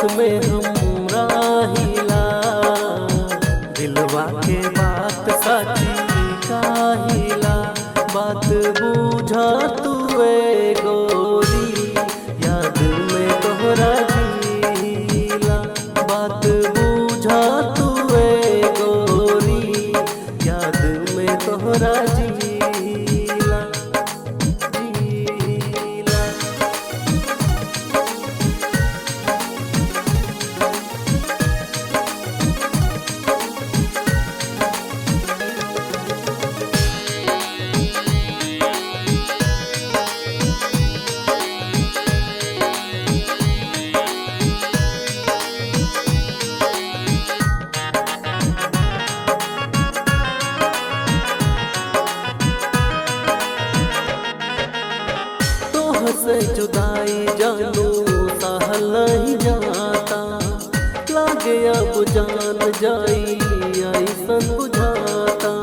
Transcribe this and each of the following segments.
में हम राहिला, दिलवा के बात सच्ची काहिला। बात बूझा तुए गोरी, याद में तोहरा जीला। बात बूझा तुए गोरी, याद में तोहरा जीला जीला। से जुदाई जानू सहल नहीं जाता, लागे अब जान जाई ऐसन बुझाता।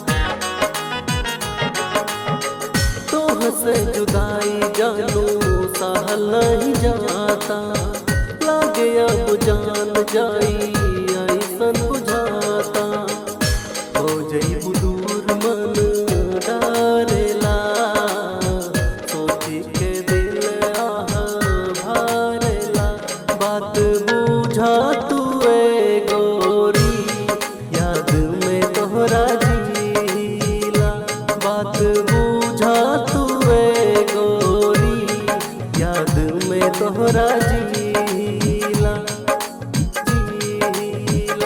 तोह से जुदाई जानू सहल नहीं जाता, लागे अब जान जाई ऐसन बुझाता। हो जइबू दूर मन डारेला, बात बूझा तुए गोरी, याद में तोहरा जीला। बात बूझा तुए गोरी, याद में तोहरा जीला जीला।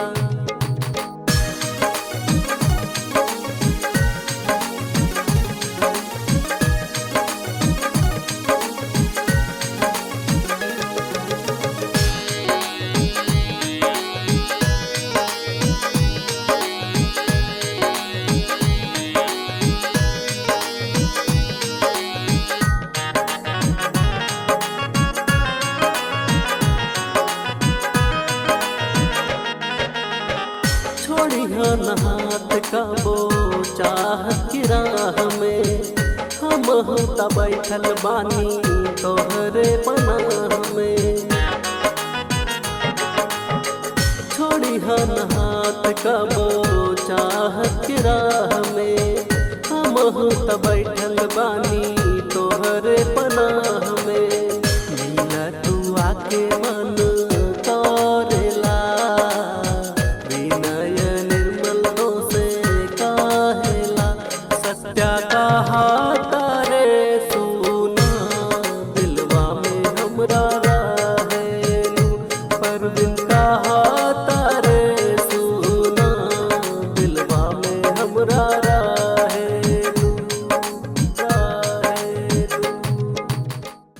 छोड़िहन हाथ कबो चाहत की राह में, हम त बैठल बानी तोहरे पनाह में। छोड़िहन हाथ कबो चाहत की राह में, हम त बैठल बानी तोहरे पनाह